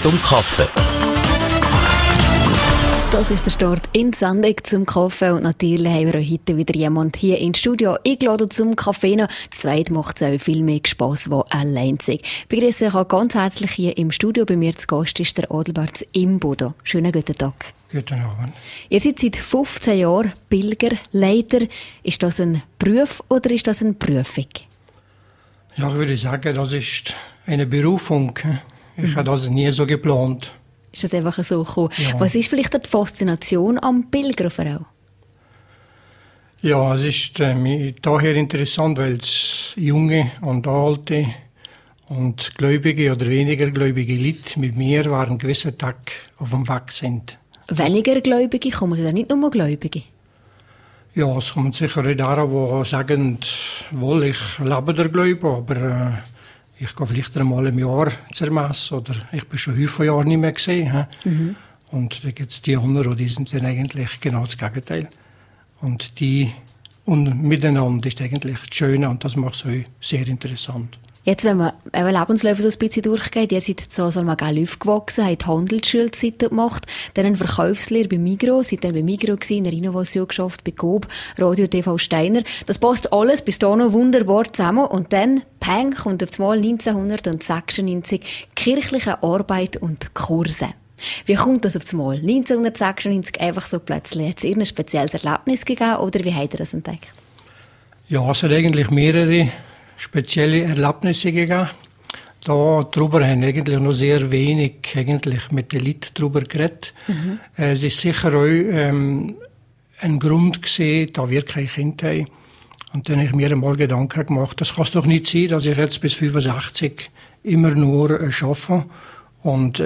zum Kaffee. Das ist der Start in die Sendung zum Kaffee und natürlich haben wir heute wieder jemanden hier ins Studio eingeladen zum Kaffee. Das zweite macht es auch viel mehr Spass, wo allein ist. Ich begrüße euch auch ganz herzlich hier im Studio. Bei mir zu Gast ist der Adalbert Imboden. Schönen guten Tag. Guten Abend. Ihr seid seit 15 Jahren Pilgerleiter. Ist das ein Beruf oder ist das eine Prüfung? Ja, ich würde sagen, das ist eine Berufung. Ich habe das nie so geplant. Ist das einfach so gekommen? Ja. Was ist vielleicht die Faszination am Pilgern vor allem? Ja, es ist daher interessant, weil es junge und alte und gläubige oder weniger gläubige Leute mit mir waren einen gewissen Tag auf dem Weg sind. Weniger Gläubige, kommen ja nicht nur Gläubige? Ja, es kommen sicher auch daran, die sagen, wohl, ich lebe der Glaube, aber ich gehe vielleicht einmal im Jahr zur Messe oder ich bin schon viele Jahre nicht mehr gesehen. Und da gibt es die anderen, die sind dann eigentlich genau das Gegenteil. Und miteinander ist eigentlich das Schöne und das macht es auch sehr interessant. Jetzt, wenn man Lebensläufe so ein bisschen durchgeht, ihr seid so Salmagell aufgewachsen, habt Handelsschulzeit gemacht, dann eine Verkaufslehre bei Migros, seid dann bei Migros gewesen, in der Innovation geschafft, bei Coop, Radio TV Steiner. Das passt alles bis da noch wunderbar zusammen und dann, peng, kommt auf einmal 1996 kirchliche Arbeit und Kurse. Wie kommt das auf einmal? 1996 einfach so plötzlich. Hat es irgendein spezielles Erlebnis gegeben oder wie habt ihr das entdeckt? Ja, es hat eigentlich mehrere spezielle Erlebnisse gegeben. Darüber haben eigentlich noch sehr wenig eigentlich mit den Leuten darüber geredet. Es ist sicher auch ein Grund gewesen, da wir keine Kinder haben. Und dann habe ich mir einmal Gedanken gemacht, das kann es doch nicht sein, dass ich jetzt bis 65 immer nur arbeite und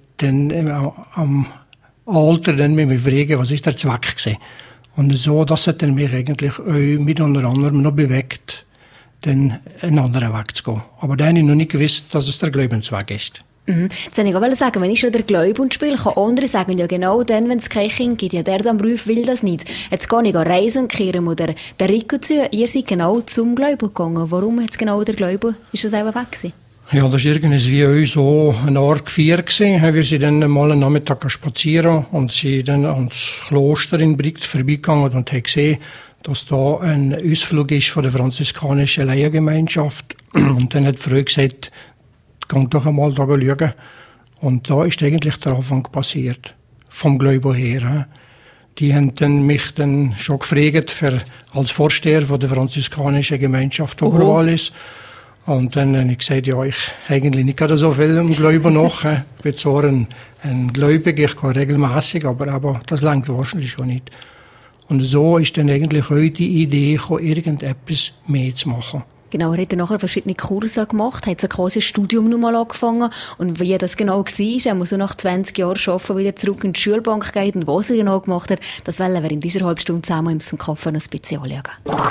dann am Alter dann mich fragen, was ist der Zweck gewesen. Und so, das hat dann mich eigentlich auch mit unter anderem noch bewegt, dann einen anderen Weg zu gehen. Aber da habe ich noch nicht gewusst, dass es der Glaubensweg ist. Jetzt wollte ich auch sagen, wenn ich schon der Glauben spiele, kann andere sagen, ja genau dann, wenn es kein Kind gibt, ja der am Beruf will das nicht. Jetzt gehe ich reisen, kehren oder der Rico zu. Ihr seid genau zum Glauben gegangen. Warum hat es genau der Glauben? Ist das einfach weg gewesen? Ja, das war irgendwie auch so eine Art Feier gewesen. Wir sind dann mal einen Nachmittag spazieren und sind dann ans Kloster in Brigg vorbeigegangen und haben gesehen, dass da ein Ausflug ist von der franziskanischen Laiengemeinschaft. Und dann hat die Frau gesagt, geh doch einmal da schauen. Und da ist eigentlich der Anfang passiert. Vom Glauben her. Die haben mich dann schon gefragt als Vorsteher von der franziskanischen Gemeinschaft Oberwallis. Und dann habe ich gesagt, ja, ich eigentlich nicht gerade so viel im Glauben noch. Ich bin zwar ein Gläubiger, ich gehe regelmässig, aber das reicht wahrscheinlich schon nicht. Und so ist dann eigentlich auch die Idee gekommen, irgendetwas mehr zu machen. Genau, er hat dann nachher verschiedene Kurse gemacht, hat so quasi ein Studium nochmal angefangen. Und wie das genau war, er muss so nach 20 Jahren arbeiten, wieder zurück in die Schulbank gehen und was er genau gemacht hat, das wollen wir in dieser halben Stunde zusammen zum Kaffee noch Spezial schauen.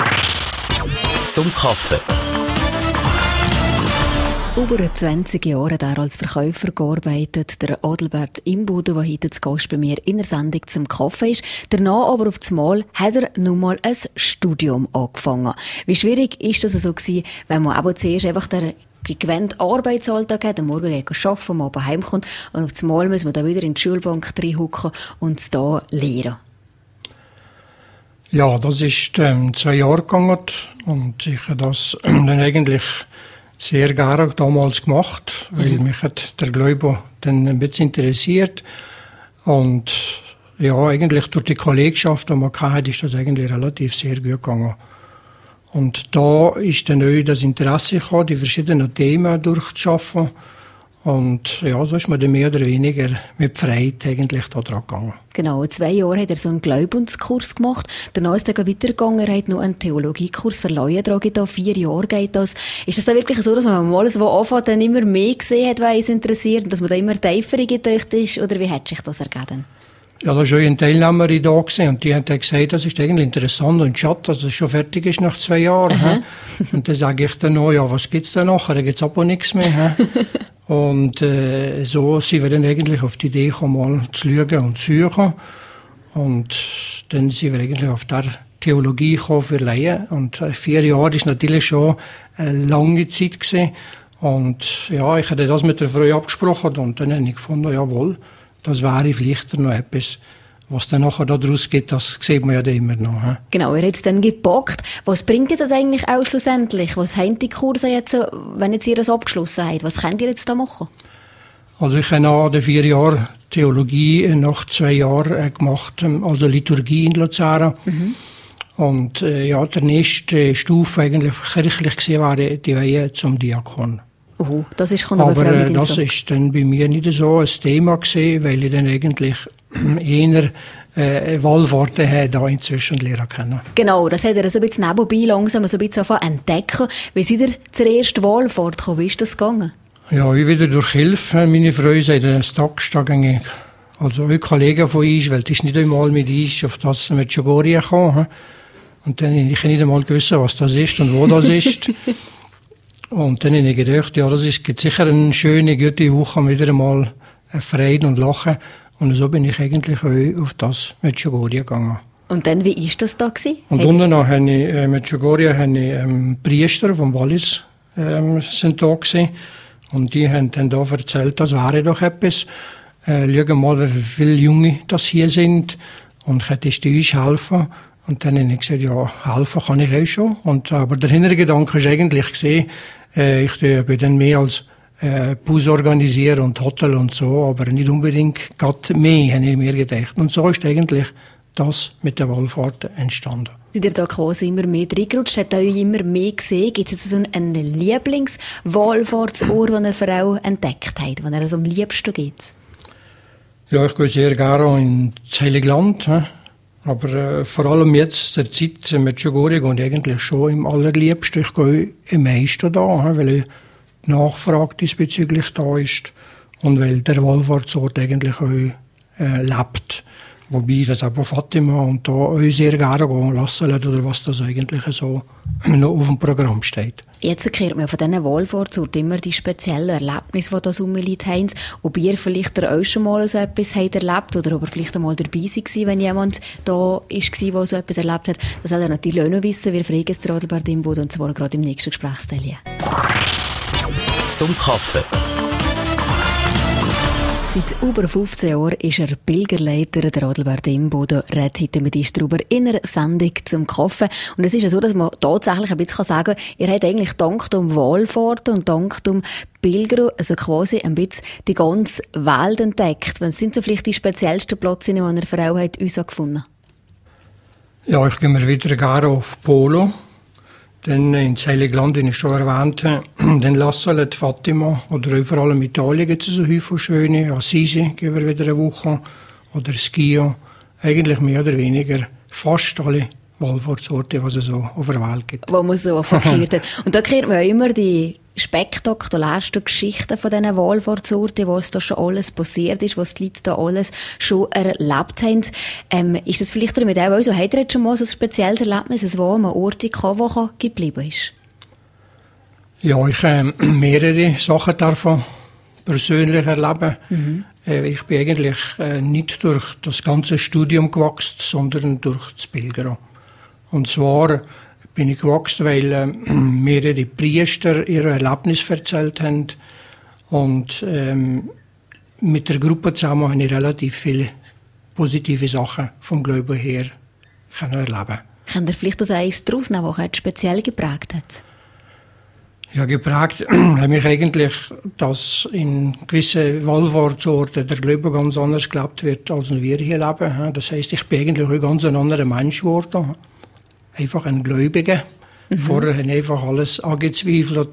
Zum Kaffee. Über 20 Jahre hat er als Verkäufer gearbeitet, der Adalbert Imboden, der heute zu Gast bei mir in der Sendung zum Kaffee ist. Danach aber auf das Mal hat er nun mal ein Studium angefangen. Wie schwierig ist das so gewesen, wenn man aber zuerst einfach den gewöhnten Arbeitsalltag hat, am Morgen geht arbeiten, am Abend heimkommt und auf das Mal muss man dann wieder in die Schulbank reinhocken und da lernen? Ja, das ist 2 Jahre gegangen und ich habe das dann eigentlich sehr gerne damals gemacht, weil mich hat der Glaube dann ein bisschen interessiert. Und ja, eigentlich durch die Kollegschaft, die man hatte, ist das eigentlich relativ sehr gut gegangen. Und da ist dann auch das Interesse gekommen, die verschiedenen Themen durchzuschaffen. Und ja, so ist man dann mehr oder weniger mit Freude eigentlich da dran gegangen. Genau, 2 Jahre hat er so einen Glaubenskurs gemacht. Danach ist er weitergegangen, er hat noch einen Theologiekurs für Laien da 4 Jahre geht das. Ist es da wirklich so, dass man mal so anfängt, dann immer mehr gesehen hat, was es interessiert und dass man da immer tiefer getaucht ist? Oder wie hat sich das ergeben? Ja, da war schon eine Teilnehmerin da gewesen, und die hat gesagt, das ist eigentlich interessant und schade, dass es schon fertig ist nach 2 Jahren. Und dann sage ich dann noch, ja, was gibt's denn nachher? Da gibt's aber nichts mehr. Und so sind wir dann eigentlich auf die Idee gekommen, mal zu schauen und zu suchen. Und dann sind wir eigentlich auf der Theologie gekommen für Laien. Und 4 Jahre ist natürlich schon eine lange Zeit gewesen. Und ja, ich hatte das mit der Frau abgesprochen und dann habe ich gefunden, jawohl, das wäre vielleicht noch etwas. Was dann nachher daraus geht, das sieht man ja dann immer noch. He? Genau, ihr habt es dann gepackt. Was bringt jetzt das eigentlich auch schlussendlich? Was haben die Kurse jetzt, wenn jetzt ihr das abgeschlossen habt? Was könnt ihr jetzt da machen? Also ich habe nach den 4 Jahren Theologie nach 2 Jahren gemacht, also Liturgie in Luzern. Und ja, der nächste Stufe eigentlich kirchlich gesehen war die Weihe zum Diakon. Das ist aber das ist dann bei mir nicht so ein Thema gewesen, weil ich dann eigentlich eher Wallfahrten da inzwischen lernen können. Genau, das hat er so ein bisschen nebenbei langsam so ein bisschen entdecken. Wie seid ihr zur ersten Wallfahrt gekommen? Wie ist das gegangen? Ja, ich wieder durch Hilfe. Meine Frau sagt, das Tag gegangen. Also ein Kollege von uns, weil die ist nicht einmal mit uns auf das Medjugorje gekommen. Und dann habe ich nicht einmal gewusst, was das ist und wo das ist. Und dann habe ich gedacht, ja, gibt sicher eine schöne, gute Woche, wieder einmal Freude und Lachen. Und so bin ich eigentlich auch auf das Medjugorje gegangen. Und dann, wie war das da gewesen? Und unten noch habe ich, Medjugorje, Priester vom Wallis, sind da gewesen. Und die haben dann da erzählt, das wäre doch etwas. Schau mal, wie viele Junge das hier sind. Und könntest du uns helfen? Und dann habe ich gesagt, ja, helfen kann ich auch schon. Aber der Hintergedanke ist eigentlich gesehen, ich bin dann mehr als Bus organisieren und Hotel und so, aber nicht unbedingt gerade mehr, habe ich mir gedacht. Und so ist eigentlich das mit der Wallfahrt entstanden. Seid ihr da quasi immer mehr reingerutscht? Habt ihr euch immer mehr gesehen? Gibt es jetzt so einen Lieblingswallfahrtsort, den ihr für auch entdeckt habt, den ihr so am liebsten geht? Ja, ich gehe sehr gerne ins Heilige Land. Aber vor allem jetzt, der Zeit mit Medjugorje, gehe ich eigentlich schon im allerliebsten. Ich gehe am meisten da, weil die Nachfrage diesbezüglich da ist und weil der Wallfahrtsort eigentlich auch lebt. Wobei das auch Fatima und da auch sehr gerne gehen lassen oder was das eigentlich so noch auf dem Programm steht. Jetzt kehrt man von diesen Wallfahrtsorten immer die speziellen Erlebnisse, die da rumliegen haben. Ob ihr vielleicht auch schon mal so etwas habt erlebt oder ob ihr vielleicht einmal dabei seid, wenn jemand da war, der so etwas erlebt hat. Das soll er natürlich auch noch wissen. Wir fragen es der Adelbert Imboden und zwar gerade im nächsten Gesprächsteil. Zum Kaffee. Seit über 15 Jahren ist er Pilgerleiter, der Adelbert Imboden, redet heute mit uns darüber in einer Sendung zum Kaffee. Und es ist ja so, dass man tatsächlich ein bisschen sagen kann, ihr habt eigentlich dank dem Wallfahrten und dank dem Pilgern also quasi ein bisschen die ganze Welt entdeckt. Was sind so vielleicht die speziellsten Plätze, die ihr für auch uns gefunden? Ja, ich gehe mir wieder gerne auf Polo. Dann ins Heilige Land, wie ich schon erwähnt habe, dann Lassale, Fatima, oder auch vor allem in Italien gibt es so viele schöne, Assisi gehen wir wieder eine Woche, oder Schio, eigentlich mehr oder weniger fast alle Wallfahrtsorte, die es so auf der Welt gibt. Wo man so verkehrt hat. Und da kennt man ja immer die spektakulärsten Geschichten von diesen Wallfahrtsorten, wo es da schon alles passiert ist, was die Leute da alles schon erlebt haben. Ist das vielleicht damit auch so? Habt ihr jetzt schon mal so ein spezielles Erlebnis, wo man Orte kann, die geblieben ist? Ja, ich habe mehrere Sachen davon persönlich erleben. Ich bin eigentlich nicht durch das ganze Studium gewachsen, sondern durch das Pilgern. Und zwar bin ich gewachsen, weil mehrere Priester ihre Erlebnisse erzählt haben. Und mit der Gruppe zusammen habe ich relativ viele positive Sachen vom Glauben her erleben. Könnt ihr vielleicht das eins daraus nehmen, was speziell geprägt hat? Ja, geprägt hat mich eigentlich, dass in gewissen Wallfahrtsorten der Glaube ganz anders gelebt wird, als wir hier leben. Das heisst, ich bin eigentlich ein ganz anderer Mensch geworden. Einfach ein Gläubiger. Vorher habe ich einfach alles angezweifelt.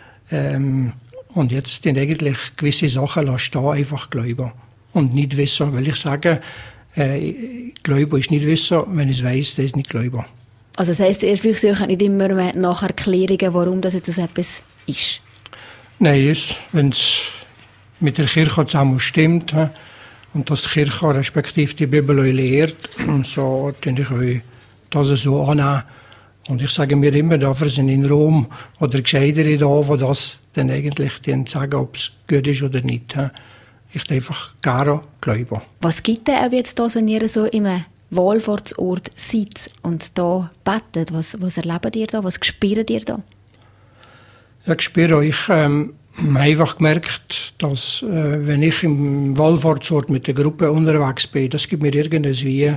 Und jetzt sind eigentlich gewisse Sachen da einfach glauben. Und nicht wissen, weil ich sage, Glauben ist nicht wissen, wenn ich es weiss, das ist nicht Glauben. Also das heisst, ihr sucht nicht immer nach Erklärungen, warum das jetzt so etwas ist? Nein, wenn es mit der Kirche zusammen stimmt und dass die Kirche respektive die Bibel lehrt, so denke ich euch, dass es so annehmen. Und ich sage mir immer, dafür sind in Rom oder Gescheitere da, die das dann eigentlich sagen, ob es gut ist oder nicht. Ich darf einfach gerne glauben. Was gibt denn jetzt da, wenn ihr so im Wallfahrtsort seid und da betet? Was erlebt ihr da? Was spürt ihr da? Ja, ich spüre, ich habe einfach gemerkt, dass wenn ich im Wallfahrtsort mit der Gruppe unterwegs bin, das gibt mir irgendwie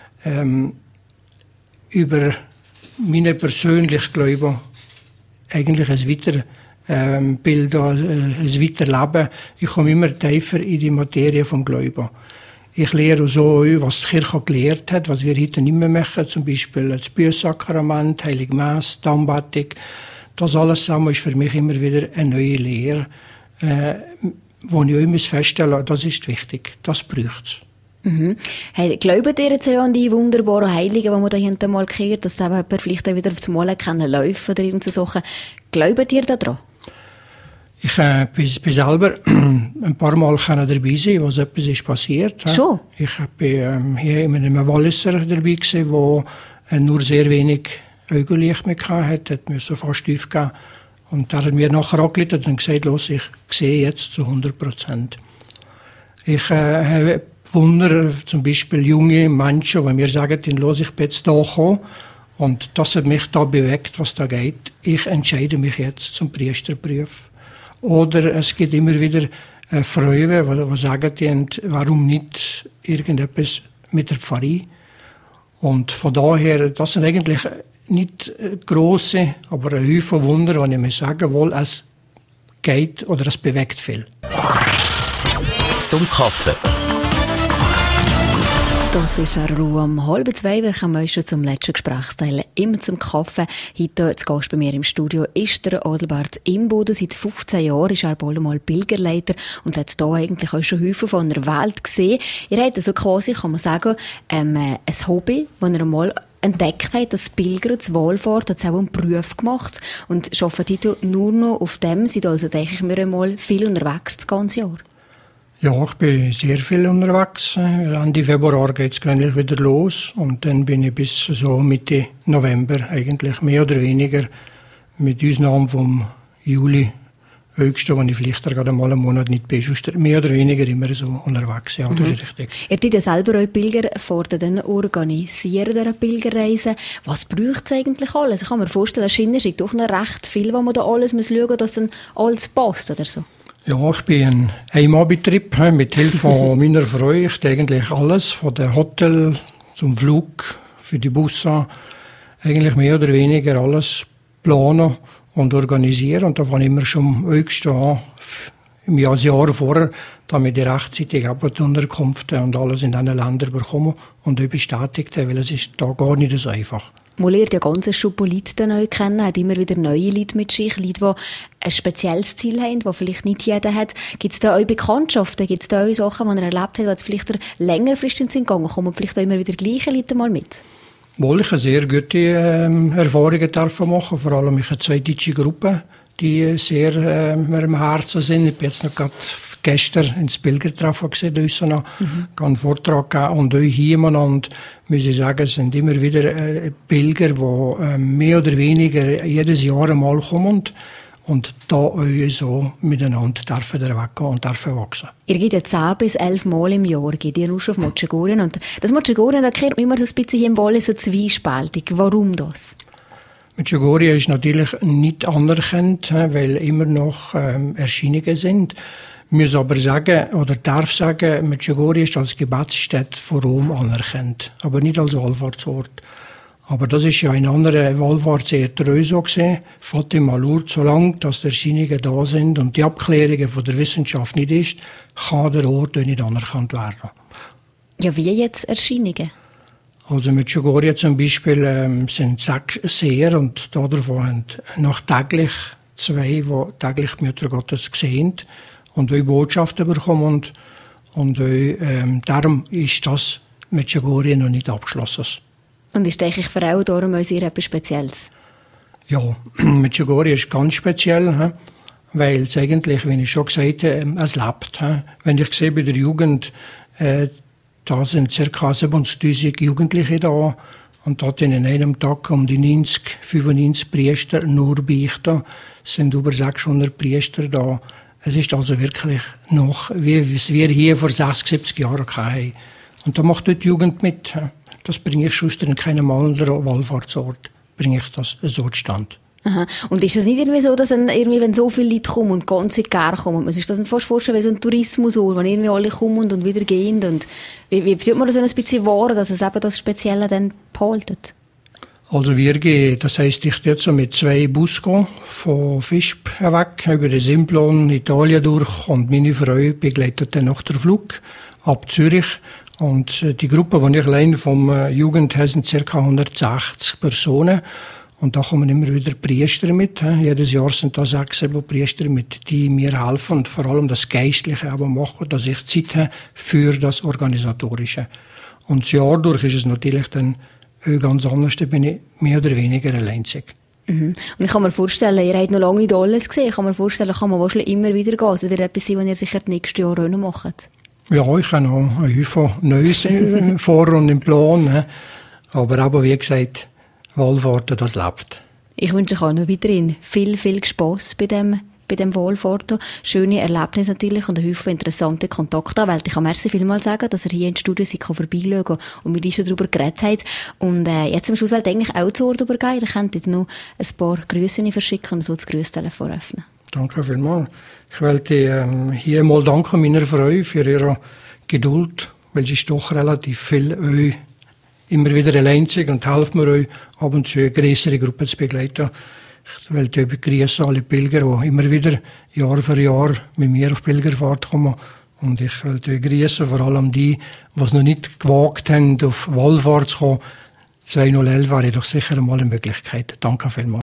über meine persönliche Glaube eigentlich ein Weiterbild, ein Weiterleben. Ich komme immer tiefer in die Materie vom Glauben. Ich lehre so, was die Kirche gelehrt hat, was wir heute nicht mehr machen, zum Beispiel das Bußsakrament, Heilige Messe, die Anbetung. Das alles zusammen ist für mich immer wieder eine neue Lehre, wo ich immer feststelle, das ist wichtig, das braucht es. Mhm. Hey, glaubt ihr jetzt ja an die wunderbaren Heiligen, die man da hinten mal kehrt, dass jemand vielleicht wieder aufs Mal laufen oder irgend so Sachen? Glaubt ihr da dran? Ich bin selber ein paar Mal dabei sein, was etwas ist passiert. Schon? Ich bin hier in einem Walliser dabei gewesen, wo nur sehr wenig Augenlicht mehr hatte, hat mir so fast tief gehen. Und er hat mir nachher angerufen und gesagt, los, ich sehe jetzt zu 100%. Ich habe Wunder, zum Beispiel junge Menschen, die mir sagen, los, ich bin jetzt da gekommen. Und das hat mich da bewegt, was da geht. Ich entscheide mich jetzt zum Priesterberuf. Oder es gibt immer wieder Frauen, die sagen, warum nicht irgendetwas mit der Pfarrei. Und von daher, das sind eigentlich nicht grosse, aber ein Haufen Wunder, wenn ich mir sagen will, es geht oder es bewegt viel. Zum Kaffee. Das ist eine Ruhe um 1:30. Wir kommen schon zum letzten Gesprächsteil. Immer zum Kaffee. Heute zu Gast bei mir im Studio ist der Adelbert Imboden. Seit 15 Jahren ist er bald mal Pilgerleiter und hat hier eigentlich auch schon Häufen von der Welt gesehen. Ihr habt also quasi, kann man sagen, ein Hobby, das er einmal entdeckt hat, das Pilgern, das Wallfahrt, hat es auch einen Beruf gemacht und arbeitet heute nur noch auf dem. Seid also, denke ich mir einmal, viel unterwegs das ganze Jahr. Ja, ich bin sehr viel unterwegs. Ende Februar geht es eigentlich wieder los und dann bin ich bis so Mitte November eigentlich mehr oder weniger mit Ausnahme vom Juli, August, wenn ich vielleicht gerade mal einen Monat nicht bin, mehr oder weniger immer so unterwegs. Ja, das ist richtig. Ihr habt ja selber auch Pilgerfahrten organisieren, dieser Pilgerreisen. Was braucht es eigentlich alles? Ich kann mir vorstellen, als Kinder ist doch noch recht viel, wo man da alles schauen muss, dass dann alles passt oder so. Ja, ich bin ein Einmalbetrieb mit Hilfe von meiner Frau. Ich tue eigentlich alles, von dem Hotel zum Flug, für die Busse, eigentlich mehr oder weniger alles planen und organisieren. Und da fange ich immer schon im August an, im Jahr vorher, damit ich rechtzeitig die Unterkunft und alles in diesen Ländern bekomme und bestätigt habe, weil es ist da gar nicht so einfach. Man lernt ja ganz Schuppe Leute neu kennen, hat immer wieder neue Leute mit sich, Leute, die ein spezielles Ziel haben, das vielleicht nicht jeder hat. Gibt es da auch Bekanntschaften, gibt es da auch Sachen, die er erlebt hat, die vielleicht längerfristig in den Sinn gegangen kommen und vielleicht auch immer wieder gleiche Leute mal mit? Wohl, ich habe sehr gute Erfahrungen machen, vor allem ich habe 2 deutsche Gruppen, die sehr mir am Herzen sind. Ich bin jetzt noch gerade gestern ins Pilgertreffen gesehen, habe einen Vortrag gegeben und auch hier miteinander, muss ich sagen, es sind immer wieder Pilger, die mehr oder weniger jedes Jahr einmal kommen und da auch so miteinander dürfen weggehen und dürfen wachsen. Ihr geht ja 10 bis 11 Mal im Jahr, geht ihr raus auf Medjugorje und das Medjugorje, da kehrt man immer so ein bisschen hier im Wallis so zwiespältig. Warum das? Medjugorje ist natürlich nicht anerkannt, weil immer noch Erscheinungen sind. Ich muss aber sagen, oder darf sagen, Medjugorje ist als Gebetsstätte von Rom anerkannt, aber nicht als Wallfahrtsort. Aber das ist ja in anderen Wallfahrtsorten auch so gesehen. Fatima, Lourdes, solange dass die Erscheinungen da sind und die Abklärungen von der Wissenschaft nicht ist, kann der Ort auch nicht anerkannt werden. Ja, wie jetzt Erscheinungen? Also Medjugorje zum Beispiel sind 6 Seher und davon haben noch täglich 2, die täglich die Mutter Gottes sehen und auch Botschaften bekommen. Und darum ist das Medjugorje noch nicht abgeschlossen. Und ist eigentlich für auch darum etwas Spezielles? Ja, Medjugorje ist ganz speziell, weil es eigentlich, wie ich schon gesagt habe, es lebt. Wenn ich sehe bei der Jugend, da sind ca. 70'000 Jugendliche da und dort in einem Tag um die 95 Priester nur beichten. Es sind über 600 Priester da. Es ist also wirklich noch, wie es wir hier vor 60, 70 Jahren hatten. Und da macht dort die Jugend mit. Das bringe ich sonst in keinem anderen Wallfahrtsort, bringe ich das so zustande. Aha. Und ist es nicht irgendwie so, dass irgendwie, wenn so viele Leute kommen und ganz gerne kommen, man sich das fast vorstellen wie so ein Tourismusort, wenn irgendwie alle kommen und wieder gehen, und wie tut man das so ein bisschen wahr, dass es eben das Spezielle dann behaltet? Also wir gehen, das heisst, ich gehe jetzt so mit 2 Bussen von Visp weg, über den Simplon, Italien durch, und meine Frau begleitet dann noch den Flug ab Zürich. Und die Gruppe, die ich allein vom Jugend habe, sind ca. 160 Personen. Und da kommen immer wieder Priester mit. Jedes Jahr sind da 6, 7 Priester mit, die mir helfen und vor allem das Geistliche aber machen, dass ich Zeit habe für das Organisatorische. Und das Jahr durch ist es natürlich dann ganz anders, da bin ich mehr oder weniger alleinzig. Mhm. Und ich kann mir vorstellen, ihr habt noch lange nicht alles gesehen. Ich kann mir vorstellen, kann man wahrscheinlich immer wieder gehen. Also wird etwas sein, was ihr sicher die nächsten Jahre auch noch macht. Ja, ich habe noch ein Haufen Neues vor und im Plan. Aber wie gesagt, Wallfahrten, das lebt. Ich wünsche euch auch noch weiterhin viel Spass bei dem Wallfahrten. Schöne Erlebnisse natürlich und ein Haufen interessante Kontaktanwälte. Ich kann merci vielmals sagen, dass ihr hier ins Studio vorbeischauen und mit uns schon darüber geredet habt. Und jetzt am Schluss wollte ich eigentlich auch zu Wort übergehen. Ihr könnt jetzt noch ein paar Grüße verschicken und so das Grüßtelefon öffnen. Danke vielmals. Ich wollte hier mal danken meiner Frau für ihre Geduld, weil sie ist doch relativ viel immer wieder alleinzig und helfen mir euch, ab und zu eine größere Gruppe zu begleiten. Ich wollte begrüßen alle Pilger, die immer wieder Jahr für Jahr mit mir auf Pilgerfahrt kommen. Und ich wollte euch grüßen, vor allem die es noch nicht gewagt haben, auf Wallfahrt zu kommen. 2011 wäre doch sicher einmal eine Möglichkeit. Danke vielmals.